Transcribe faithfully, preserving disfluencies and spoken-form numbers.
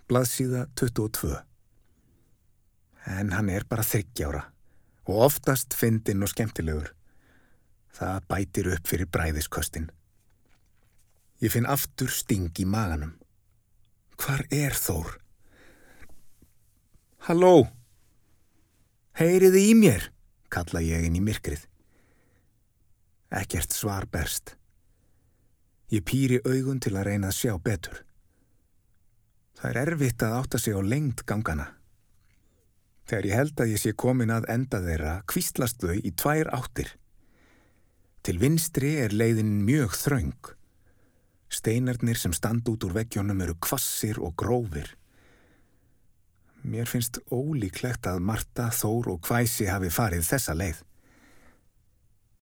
blaðsíða tuttugu og tvö. En hann er bara þriggja ára og oftast fyndinn og skemmtilegur. Það bætir upp fyrir bræðisköstin. Ég finn aftur sting í maganum. Hvar er Þór? Halló? Heyriði í mér, kalla ég inn í myrkrið. Ekkert svar berst. Ég píri augun til að reyna að sjá betur. Það er erfitt að átta sig á lengd gangana. Þegar ég held að ég sé komin að enda þeirra, hvíslast þau í tvær áttir. Til vinstri er leiðin mjög þröng. Steinarnir sem standa út úr veggjónum eru hvassir og grófir. Mér finnst ólíklegt að Marta, Þór og Hvæsi hafi farið þessa leið.